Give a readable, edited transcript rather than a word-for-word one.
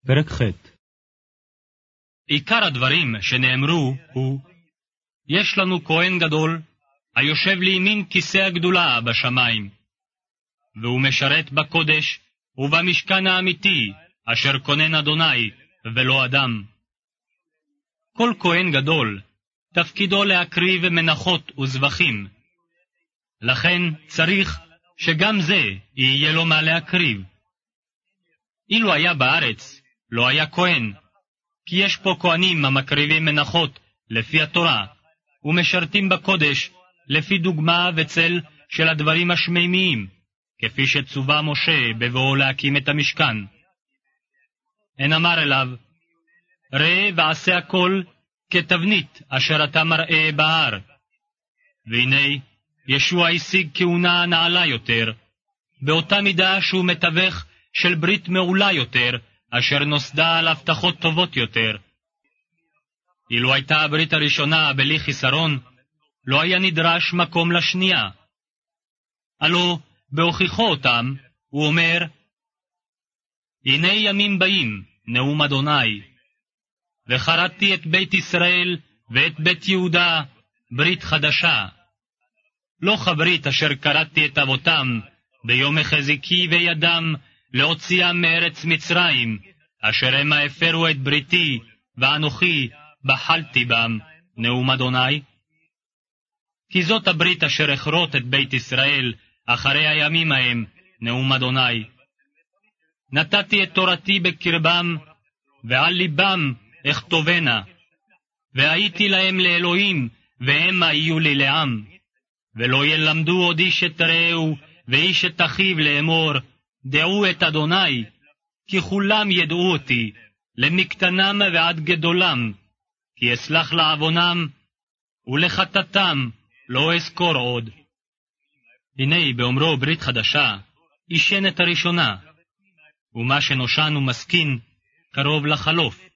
פרק ח'. עיקר הדברים שנאמרו הוא, יש לנו כהן גדול, היושב לימין כיסא הגדולה בשמיים, והוא משרת בקודש ובמשכן האמיתי, אשר כונן אדוני ולא אדם. כל כהן גדול, תפקידו להקריב מנחות וזבחים. לכן צריך שגם זה יהיה לו מה להקריב. אילו היה בארץ, לא היה כהן, כי יש פה כהנים המקריבים מנחות לפי התורה, ומשרתים בקודש לפי דוגמה וצל של הדברים השמימיים, כפי שצווה משה בבואו להקים את המשכן. הן אמר אליו, ראה ועשה הכל כתבנית אשר אתה מראה בהר. והנה, ישוע השיג כהונה נעלה יותר, באותה מידה שהוא מתווך של ברית מעולה יותר, אשר נוסדה על הבטחות טובות יותר. אילו הייתה הברית הראשונה בלי חיסרון, לא היה נדרש מקום לשנייה. הלא, בהוכיחו אותם, הוא אומר, הנה ימים באים, נאום אדוני, וחרדתי את בית ישראל ואת בית יהודה, ברית חדשה. לא כברית אשר קראתי את אבותם, ביום החזיקי וידם, להוציאם מארץ מצרים, אשר המה הפרו את בריתי, ואנוכי בחלתי בם, נאום אדוני. כי זאת הברית אשר אכרות את בית ישראל, אחרי הימים ההם, נאום אדוני. נתתי את תורתי בקרבם, ועל ליבם אכתובנה, והייתי להם לאלוהים, והמה יהיו לי לעם. ולא ילמדו עוד איש את רעהו, ואיש את אחיו לאמור, דעו את אדוני, כי כולם ידעו אותי, למקטנם ועד גדולם, כי אסלח לעוונם, ולחטאתם לא אזכור עוד. הנה באומרו ברית חדשה, ישן את הראשונה, ומה שנושן ומסכין קרוב לחלוף.